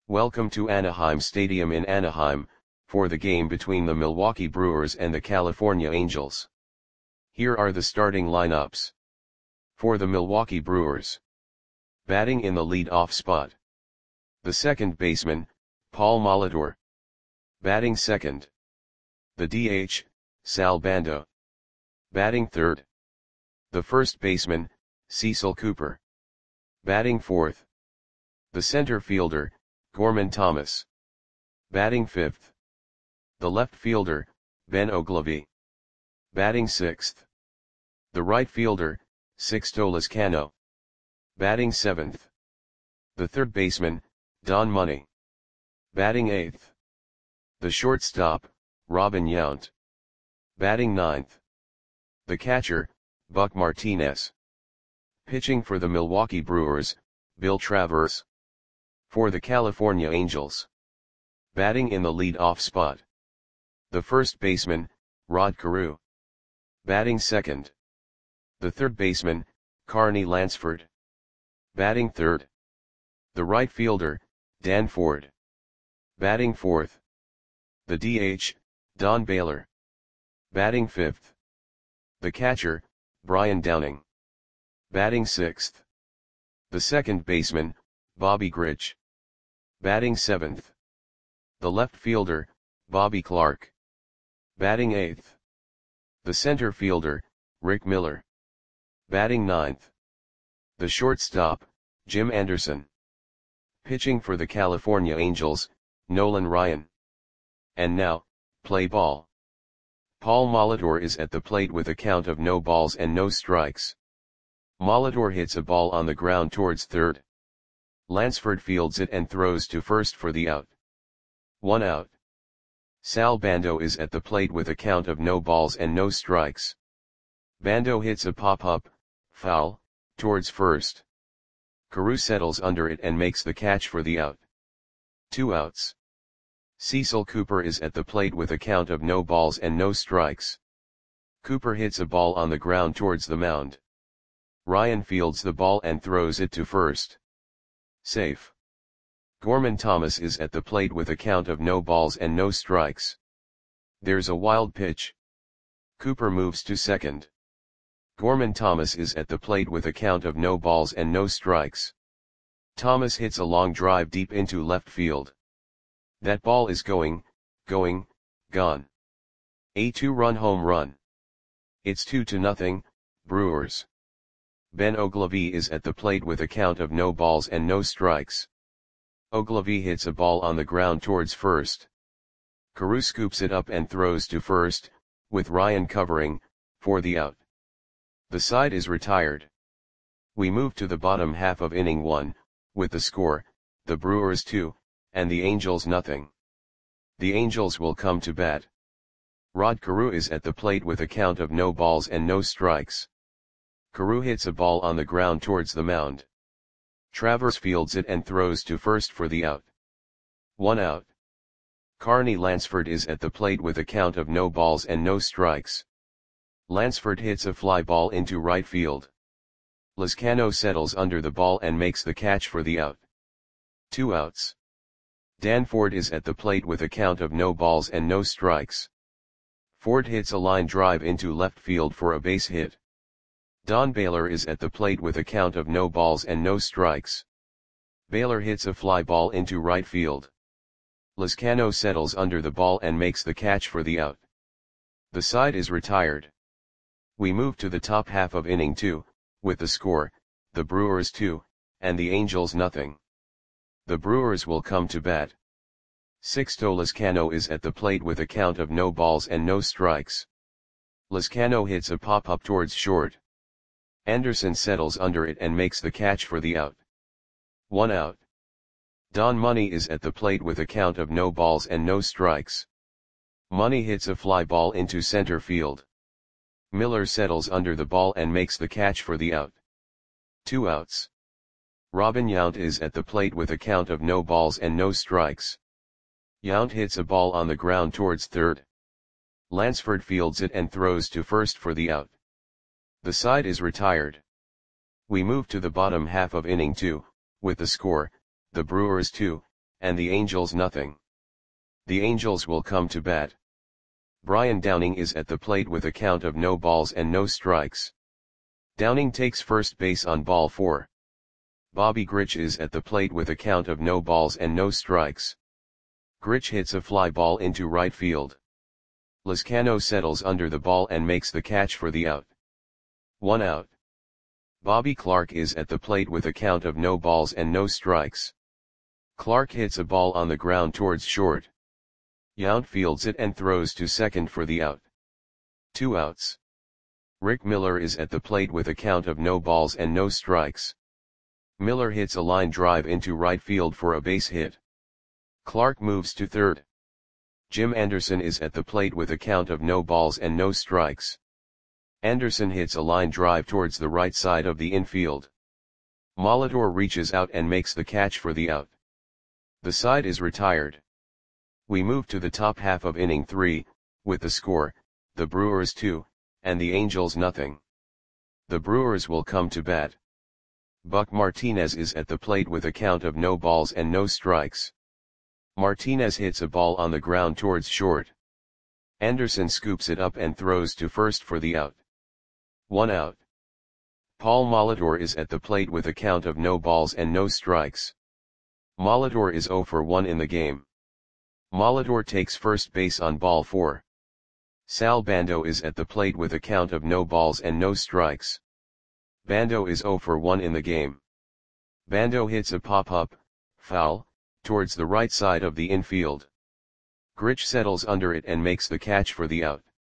Welcome to Anaheim Stadium in Anaheim, for the game between the Milwaukee Brewers and the California Angels. Here are the starting lineups. For the Milwaukee Brewers. Batting in the lead-off spot. The second baseman, Paul Molitor. Batting second. The DH, Sal Bando. Batting third. The first baseman, Cecil Cooper. Batting fourth. The center fielder, Gorman Thomas. Batting fifth. The left fielder, Ben Oglivie. Batting sixth. The right fielder, Sixto Lezcano. Batting seventh. The third baseman, Don Money. Batting eighth. The shortstop, Robin Yount. Batting ninth. The catcher, Buck Martinez. Pitching for the Milwaukee Brewers, Bill Travers. For the California Angels. Batting in the lead-off spot. The first baseman, Rod Carew. Batting second. The third baseman, Carney Lansford. Batting third. The right fielder, Dan Ford. Batting fourth. The DH, Don Baylor. Batting fifth. The catcher, Brian Downing. Batting sixth. The second baseman, Bobby Grich. Batting seventh. The left fielder, Bobby Clark. Batting eighth. The center fielder, Rick Miller. Batting ninth. The shortstop, Jim Anderson. Pitching for the California Angels, Nolan Ryan. And now, play ball. Paul Molitor is at the plate with a count of no balls and no strikes. Molitor hits a ball on the ground towards third. Lansford fields it and throws to first for the out. 1 out. Sal Bando is at the plate with a count of no balls and no strikes. Bando hits a pop-up, foul, towards first. Carew settles under it and makes the catch for the out. 2 outs. Cecil Cooper is at the plate with a count of no balls and no strikes. Cooper hits a ball on the ground towards the mound. Ryan fields the ball and throws it to first. Safe. Gorman Thomas is at the plate with a count of no balls and no strikes. There's a wild pitch. Cooper moves to second. Gorman Thomas is at the plate with a count of no balls and no strikes. Thomas hits a long drive deep into left field. That ball is gone. A 2-run home run. It's 2-0, Brewers. Ben Oglivie is at the plate with a count of no balls and no strikes. Oglivie hits a ball on the ground towards first. Carew scoops it up and throws to first, with Ryan covering, for the out. The side is retired. We move to the bottom half of inning 1, with the score, the Brewers 2, and the Angels nothing. The Angels will come to bat. Rod Carew is at the plate with a count of no balls and no strikes. Carew hits a ball on the ground towards the mound. Travers fields it and throws to first for the out. 1 out. Carney Lansford is at the plate with a count of no balls and no strikes. Lansford hits a fly ball into right field. Lezcano settles under the ball and makes the catch for the out. 2 outs. Dan Ford is at the plate with a count of no balls and no strikes. Ford hits a line drive into left field for a base hit. Don Baylor is at the plate with a count of no balls and no strikes. Baylor hits a fly ball into right field. Lezcano settles under the ball and makes the catch for the out. The side is retired. We move to the top half of inning 2, with the score, the Brewers 2, and the Angels nothing. The Brewers will come to bat. Sixto Lezcano is at the plate with a count of no balls and no strikes. Lezcano hits a pop-up towards short. Anderson settles under it and makes the catch for the out. 1 out. Don Money is at the plate with a count of no balls and no strikes. Money hits a fly ball into center field. Miller settles under the ball and makes the catch for the out. 2 outs. Robin Yount is at the plate with a count of no balls and no strikes. Yount hits a ball on the ground towards third. Lansford fields it and throws to first for the out. The side is retired. We move to the bottom half of inning 2, with the score, the Brewers 2, and the Angels nothing. The Angels will come to bat. Brian Downing is at the plate with a count of no balls and no strikes. Downing takes first base on ball 4. Bobby Grich is at the plate with a count of no balls and no strikes. Grich hits a fly ball into right field. Lizcano settles under the ball and makes the catch for the out. 1 out. Bobby Clark is at the plate with a count of no balls and no strikes. Clark hits a ball on the ground towards short. Yount fields it and throws to second for the out. 2 outs. Rick Miller is at the plate with a count of no balls and no strikes. Miller hits a line drive into right field for a base hit. Clark moves to third. Jim Anderson is at the plate with a count of no balls and no strikes. Anderson hits a line drive towards the right side of the infield. Molitor reaches out and makes the catch for the out. The side is retired. We move to the top half of inning 3, with the score, the Brewers 2, and the Angels nothing. The Brewers will come to bat. Buck Martinez is at the plate with a count of no balls and no strikes. Martinez hits a ball on the ground towards short. Anderson scoops it up and throws to first for the out. 1 out. Paul Molitor is at the plate with a count of no balls and no strikes. Molitor is 0 for 1 in the game. Molitor takes first base on ball 4. Sal Bando is at the plate with a count of no balls and no strikes. Bando is 0 for 1 in the game. Bando hits a pop-up, foul, towards the right side of the infield. Grich settles under it and makes the catch for the out.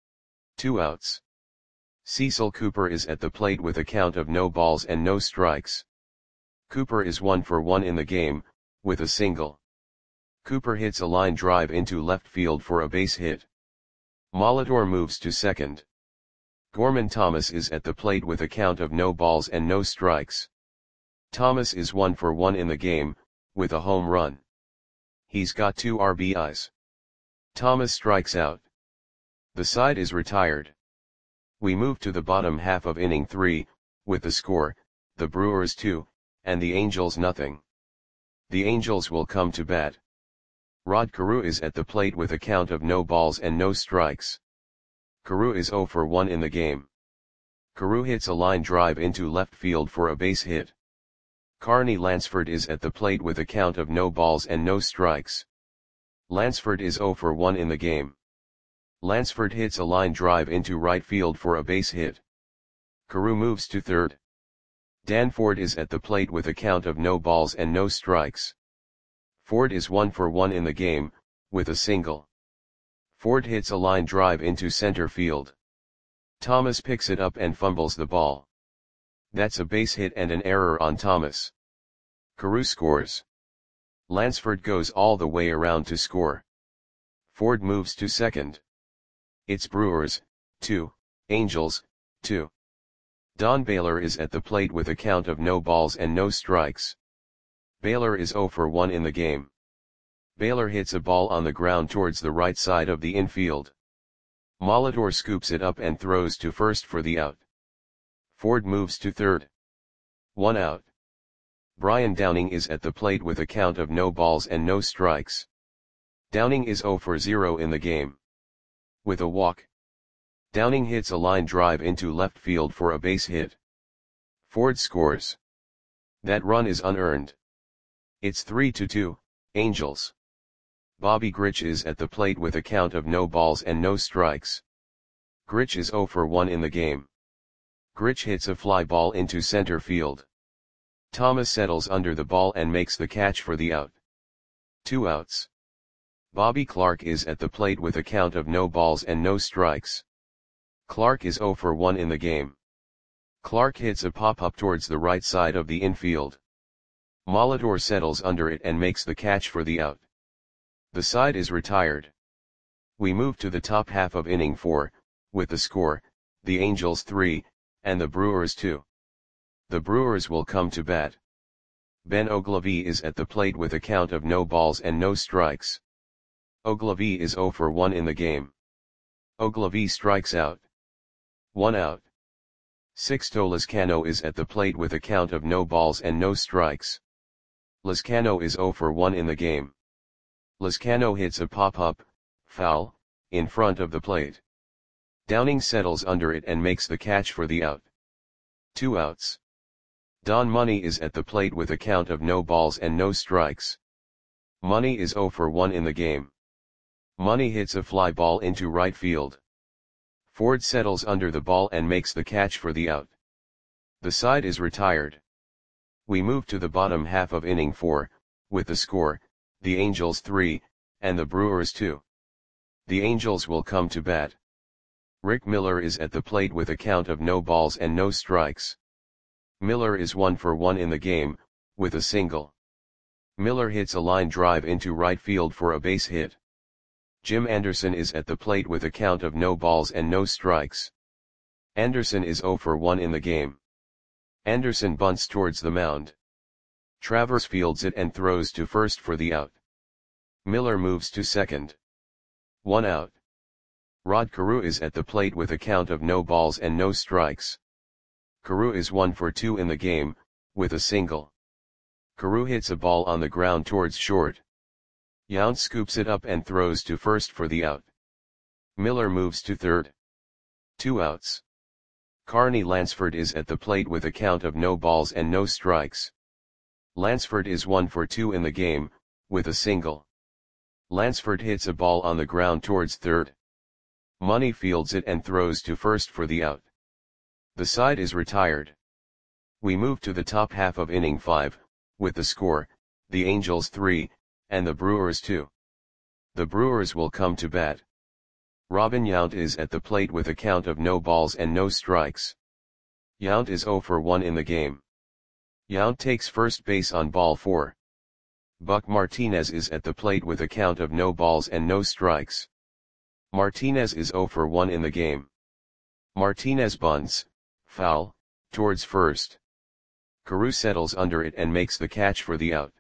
2 outs. Cecil Cooper is at the plate with a count of no balls and no strikes. Cooper is 1 for 1 in the game, with a single. Cooper hits a line drive into left field for a base hit. Molitor moves to second. Gorman Thomas is at the plate with a count of no balls and no strikes. Thomas is 1 for 1 in the game, with a home run. He's got 2 RBIs. Thomas strikes out. The side is retired. We move to the bottom half of inning 3, with the score, the Brewers 2, and the Angels nothing. The Angels will come to bat. Rod Carew is at the plate with a count of no balls and no strikes. Carew is 0 for 1 in the game. Carew hits a line drive into left field for a base hit. Carney Lansford is at the plate with a count of no balls and no strikes. Lansford is 0 for 1 in the game. Lansford hits a line drive into right field for a base hit. Carew moves to third. Dan Ford is at the plate with a count of no balls and no strikes. Ford is 1 for 1 in the game, with a single. Ford hits a line drive into center field. Thomas picks it up and fumbles the ball. That's a base hit and an error on Thomas. Carew scores. Lansford goes all the way around to score. Ford moves to second. It's Brewers, 2, Angels, 2. Don Baylor is at the plate with a count of no balls and no strikes. Baylor is 0 for 1 in the game. Baylor hits a ball on the ground towards the right side of the infield. Molitor scoops it up and throws to first for the out. Ford moves to third. 1 out. Brian Downing is at the plate with a count of no balls and no strikes. Downing is 0 for 0 in the game. With a walk. Downing hits a line drive into left field for a base hit. Ford scores. That run is unearned. It's 3-2, Angels. Bobby Grich is at the plate with a count of no balls and no strikes. Grich is 0 for 1 in the game. Grich hits a fly ball into center field. Thomas settles under the ball and makes the catch for the out. 2 outs. Bobby Clark is at the plate with a count of no balls and no strikes. Clark is 0 for 1 in the game. Clark hits a pop-up towards the right side of the infield. Molitor settles under it and makes the catch for the out. The side is retired. We move to the top half of inning 4, with the score, the Angels 3, and the Brewers 2. The Brewers will come to bat. Ben Oglivie is at the plate with a count of no balls and no strikes. Oglivie is 0 for 1 in the game. Oglivie strikes out. 1 out. Sixto Lizcano is at the plate with a count of no balls and no strikes. Lizcano is 0 for 1 in the game. Lezcano hits a pop-up, foul, in front of the plate. Downing settles under it and makes the catch for the out. 2 outs. Don Money is at the plate with a count of no balls and no strikes. Money is 0 for 1 in the game. Money hits a fly ball into right field. Ford settles under the ball and makes the catch for the out. The side is retired. We move to the bottom half of inning 4, with the score, the Angels 3, and the Brewers 2. The Angels will come to bat. Rick Miller is at the plate with a count of no balls and no strikes. Miller is 1 for 1 in the game, with a single. Miller hits a line drive into right field for a base hit. Jim Anderson is at the plate with a count of no balls and no strikes. Anderson is 0 for 1 in the game. Anderson bunts towards the mound. Travers fields it and throws to first for the out. Miller moves to second. 1 out. Rod Carew is at the plate with a count of no balls and no strikes. Carew is 1 for 2 in the game, with a single. Carew hits a ball on the ground towards short. Yount scoops it up and throws to first for the out. Miller moves to third. 2 outs. Carney Lansford is at the plate with a count of no balls and no strikes. Lansford is 1 for 2 in the game, with a single. Lansford hits a ball on the ground towards third. Money fields it and throws to first for the out. The side is retired. We move to the top half of inning 5, with the score, the Angels 3, and the Brewers 2. The Brewers will come to bat. Robin Yount is at the plate with a count of no balls and no strikes. Yount is 0 for 1 in the game. Yount takes first base on ball 4. Buck Martinez is at the plate with a count of no balls and no strikes. Martinez is 0 for 1 in the game. Martinez bunts, foul, towards first. Carew settles under it and makes the catch for the out.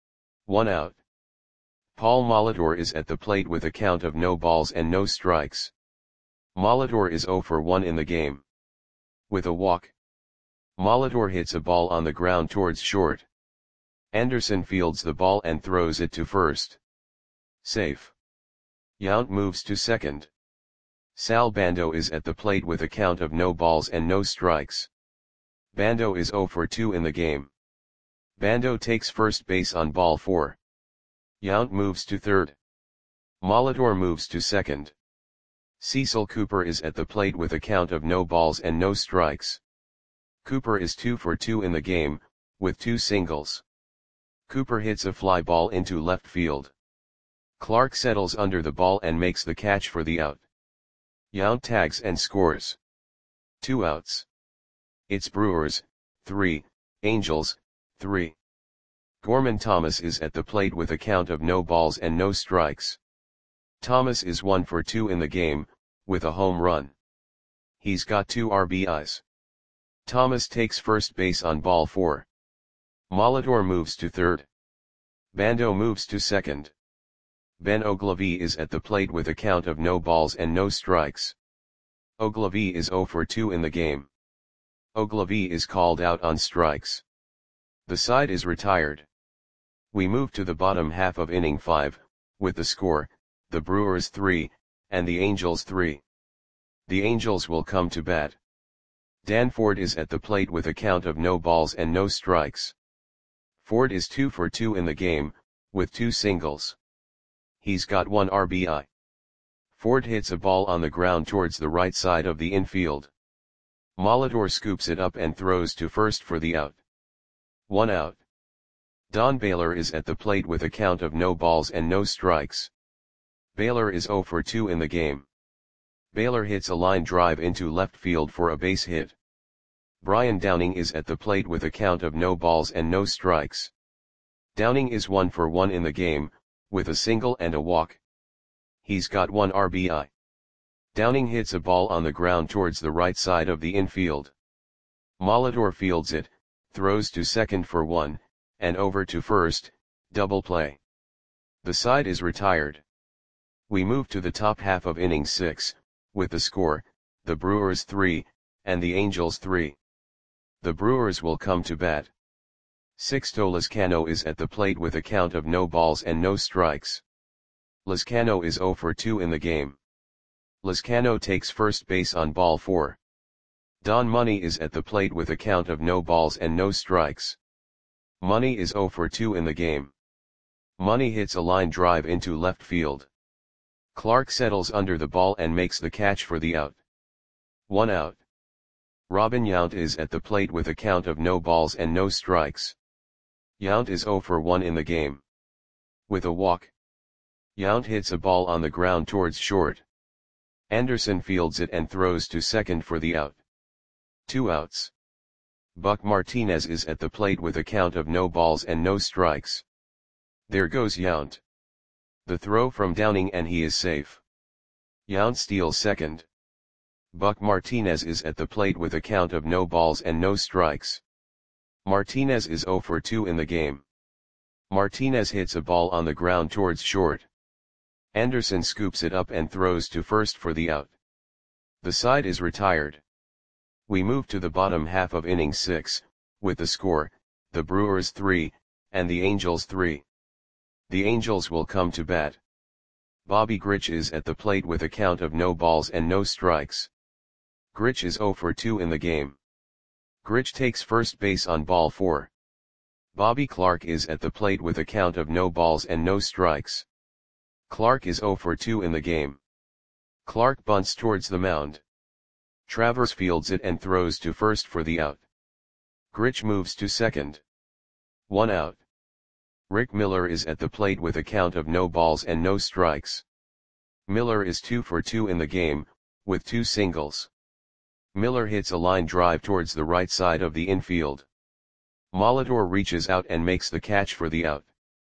1 out. Paul Molitor is at the plate with a count of no balls and no strikes. Molitor is 0 for 1 in the game. With a walk. Molitor hits a ball on the ground towards short. Anderson fields the ball and throws it to first. Safe. Yount moves to second. Sal Bando is at the plate with a count of no balls and no strikes. Bando is 0 for 2 in the game. Bando takes first base on ball 4. Yount moves to third. Molitor moves to second. Cecil Cooper is at the plate with a count of no balls and no strikes. Cooper is 2 for 2 in the game, with 2 singles. Cooper hits a fly ball into left field. Clark settles under the ball and makes the catch for the out. Yount tags and scores. 2 outs. It's Brewers, 3, Angels, 3. Gorman Thomas is at the plate with a count of no balls and no strikes. Thomas is 1 for 2 in the game, with a home run. He's got 2 RBIs. Thomas takes first base on ball 4. Molitor moves to third. Bando moves to second. Ben Ogilvie is at the plate with a count of no balls and no strikes. Ogilvie is 0 for 2 in the game. Ogilvie is called out on strikes. The side is retired. We move to the bottom half of inning 5, with the score, the Brewers 3, and the Angels 3. The Angels will come to bat. Dan Ford is at the plate with a count of no balls and no strikes. Ford is 2 for 2 in the game, with 2 singles. He's got 1 RBI. Ford hits a ball on the ground towards the right side of the infield. Molitor scoops it up and throws to first for the out. 1 out. Don Baylor is at the plate with a count of no balls and no strikes. Baylor is 0 for 2 in the game. Baylor hits a line drive into left field for a base hit. Brian Downing is at the plate with a count of no balls and no strikes. Downing is 1 for 1 in the game, with a single and a walk. He's got 1 RBI. Downing hits a ball on the ground towards the right side of the infield. Molitor fields it, throws to second for 1, and over to first, double play. The side is retired. We move to the top half of inning 6, with the score, the Brewers 3, and the Angels 3. The Brewers will come to bat. Sixto Lezcano is at the plate with a count of no balls and no strikes. Lezcano is 0 for 2 in the game. Lezcano takes first base on ball 4. Don Money is at the plate with a count of no balls and no strikes. Money is 0 for 2 in the game. Money hits a line drive into left field. Clark settles under the ball and makes the catch for the out. 1 out. Robin Yount is at the plate with a count of no balls and no strikes. Yount is 0 for 1 in the game. With a walk, Yount hits a ball on the ground towards short. Anderson fields it and throws to second for the out. 2 outs. Buck Martinez is at the plate with a count of no balls and no strikes. There goes Yount. The throw from Downing and he is safe. Yount steals second. Buck Martinez is at the plate with a count of no balls and no strikes. Martinez is 0 for 2 in the game. Martinez hits a ball on the ground towards short. Anderson scoops it up and throws to first for the out. The side is retired. We move to the bottom half of inning 6, with the score, the Brewers 3, and the Angels 3. The Angels will come to bat. Bobby Grich is at the plate with a count of no balls and no strikes. Grich is 0 for 2 in the game. Grich takes first base on ball 4. Bobby Clark is at the plate with a count of no balls and no strikes. Clark is 0 for 2 in the game. Clark bunts towards the mound. Travers fields it and throws to first for the out. Grich moves to second. 1 out. Rick Miller is at the plate with a count of no balls and no strikes. Miller is 2 for 2 in the game, with 2 singles. Miller hits a line drive towards the right side of the infield. Molitor reaches out and makes the catch for the out.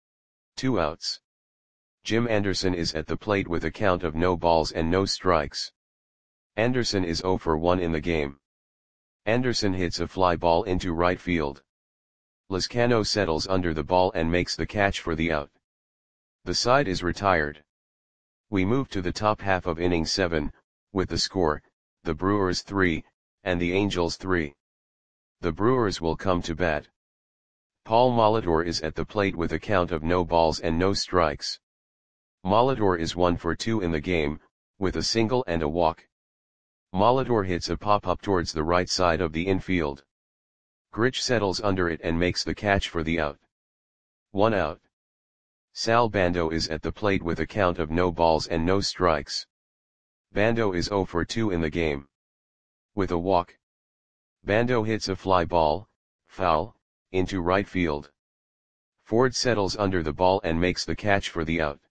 2 outs. Jim Anderson is at the plate with a count of no balls and no strikes. Anderson is 0 for 1 in the game. Anderson hits a fly ball into right field. Lezcano settles under the ball and makes the catch for the out. The side is retired. We move to the top half of inning 7, with the score, the Brewers 3, and the Angels 3. The Brewers will come to bat. Paul Molitor is at the plate with a count of no balls and no strikes. Molitor is 1 for 2 in the game, with a single and a walk. Molitor hits a pop-up towards the right side of the infield. Grich settles under it and makes the catch for the out. 1 out. Sal Bando is at the plate with a count of no balls and no strikes. Bando is 0 for 2 in the game. With a walk, Bando hits a fly ball, foul, into right field. Ford settles under the ball and makes the catch for the out.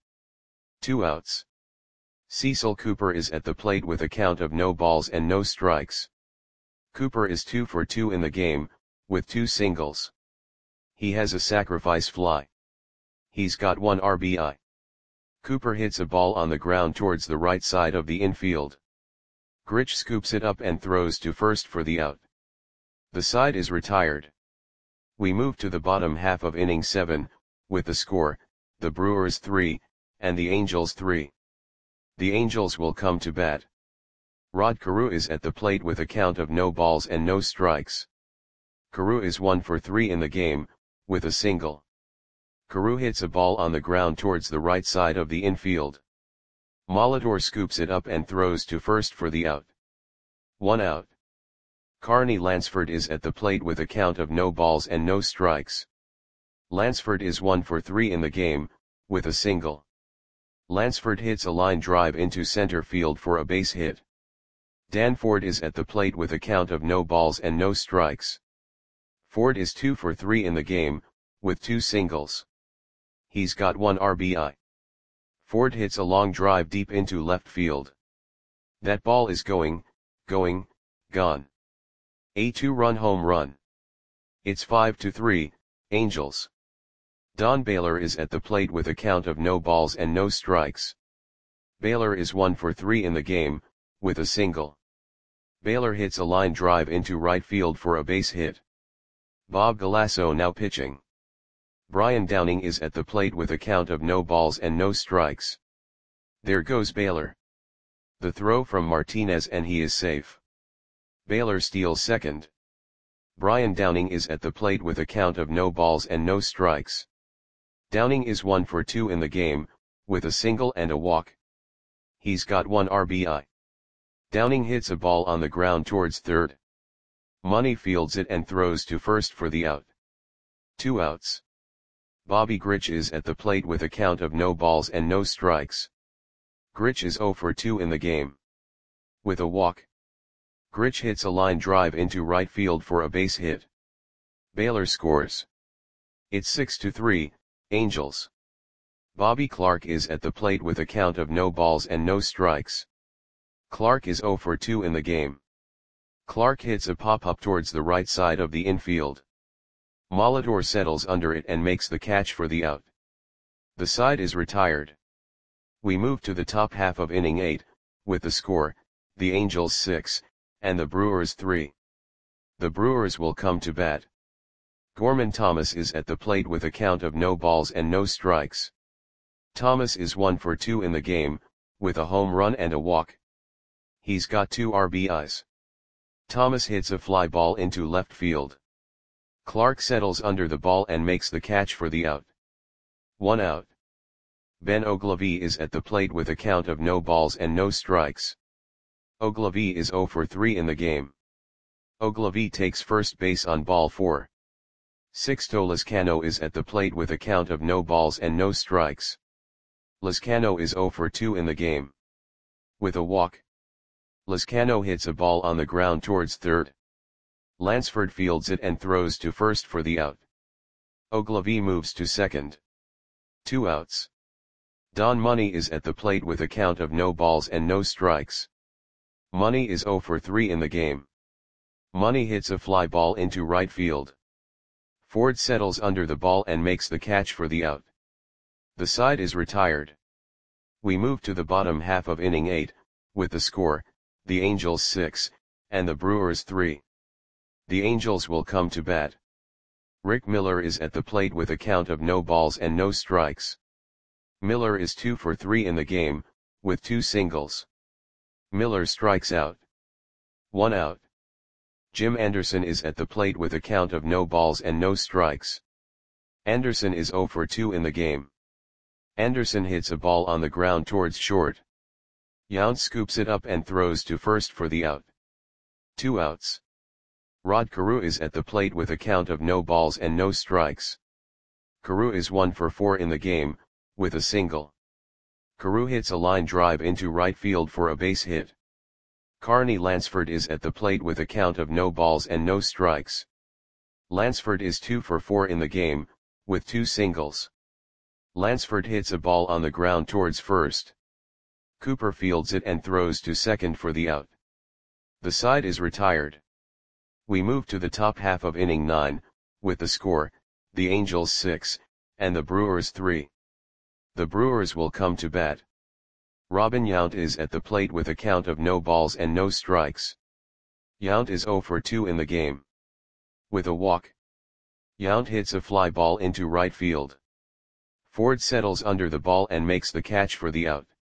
2 outs. Cecil Cooper is at the plate with a count of no balls and no strikes. Cooper is 2 for 2 in the game, with 2 singles. He has a sacrifice fly. He's got 1 RBI. Cooper hits a ball on the ground towards the right side of the infield. Grich scoops it up and throws to first for the out. The side is retired. We move to the bottom half of inning 7, with the score, the Brewers 3, and the Angels 3. The Angels will come to bat. Rod Carew is at the plate with a count of no balls and no strikes. Carew is 1 for 3 in the game, with a single. Carew hits a ball on the ground towards the right side of the infield. Molitor scoops it up and throws to first for the out. 1 out. Carney Lansford is at the plate with a count of no balls and no strikes. Lansford is 1 for 3 in the game, with a single. Lansford hits a line drive into center field for a base hit. Dan Ford is at the plate with a count of no balls and no strikes. Ford is 2 for 3 in the game, with 2 singles. He's got 1 RBI. Ford hits a long drive deep into left field. That ball is going, gone. A 2-run home run. It's 5-3, Angels. Don Baylor is at the plate with a count of no balls and no strikes. Baylor is 1 for 3 in the game, with a single. Baylor hits a line drive into right field for a base hit. Bob Galasso now pitching. Brian Downing is at the plate with a count of no balls and no strikes. There goes Baylor. The throw from Martinez and he is safe. Baylor steals second. Brian Downing is at the plate with a count of no balls and no strikes. Downing is 1 for 2 in the game, with a single and a walk. He's got 1 RBI. Downing hits a ball on the ground towards third. Money fields it and throws to first for the out. 2 outs. Bobby Grich is at the plate with a count of no balls and no strikes. Grich is 0 for 2 in the game. With a walk. Grich hits a line drive into right field for a base hit. Baylor scores. It's 6-3, Angels. Bobby Clark is at the plate with a count of no balls and no strikes. Clark is 0 for 2 in the game. Clark hits a pop-up towards the right side of the infield. Molitor settles under it and makes the catch for the out. The side is retired. We move to the top half of inning 8, with the score, the Angels 6, and the Brewers 3. The Brewers will come to bat. Gorman Thomas is at the plate with a count of no balls and no strikes. Thomas is 1 for 2 in the game, with a home run and a walk. He's got 2 RBIs. Thomas hits a fly ball into left field. Clark settles under the ball and makes the catch for the out. 1 out. Ben Oglivie is at the plate with a count of no balls and no strikes. Oglivie is 0 for 3 in the game. Oglivie takes first base on ball 4. Sixto Lizcano is at the plate with a count of no balls and no strikes. Lizcano is 0 for 2 in the game. With a walk. Lizcano hits a ball on the ground towards third. Lansford fields it and throws to first for the out. Oglivie moves to second. 2 outs. Don Money is at the plate with a count of no balls and no strikes. Money is 0 for 3 in the game. Money hits a fly ball into right field. Ford settles under the ball and makes the catch for the out. The side is retired. We move to the bottom half of inning 8, with the score, the Angels 6, and the Brewers 3. The Angels will come to bat. Rick Miller is at the plate with a count of no balls and no strikes. Miller is 2 for 3 in the game, with 2 singles. Miller strikes out. 1 out. Jim Anderson is at the plate with a count of no balls and no strikes. Anderson is 0 for 2 in the game. Anderson hits a ball on the ground towards short. Yount scoops it up and throws to first for the out. 2 outs. Rod Carew is at the plate with a count of no balls and no strikes. Carew is 1 for 4 in the game, with a single. Carew hits a line drive into right field for a base hit. Carney Lansford is at the plate with a count of no balls and no strikes. Lansford is 2 for 4 in the game, with 2 singles. Lansford hits a ball on the ground towards first. Cooper fields it and throws to second for the out. The side is retired. We move to the top half of inning 9, with the score, the Angels 6, and the Brewers 3. The Brewers will come to bat. Robin Yount is at the plate with a count of no balls and no strikes. Yount is 0 for 2 in the game. With a walk. Yount hits a fly ball into right field. Ford settles under the ball and makes the catch for the out.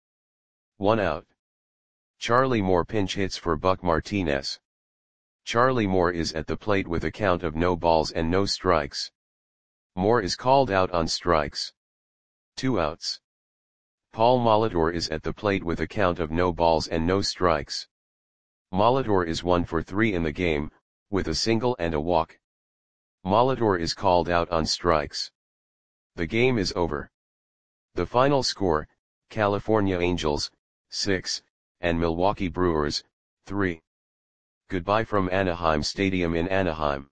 1 out. Charlie Moore pinch hits for Buck Martinez. Charlie Moore is at the plate with a count of no balls and no strikes. Moore is called out on strikes. 2 outs. Paul Molitor is at the plate with a count of no balls and no strikes. Molitor is 1 for 3 in the game, with a single and a walk. Molitor is called out on strikes. The game is over. The final score, California Angels, 6, and Milwaukee Brewers, 3. Goodbye from Anaheim Stadium in Anaheim.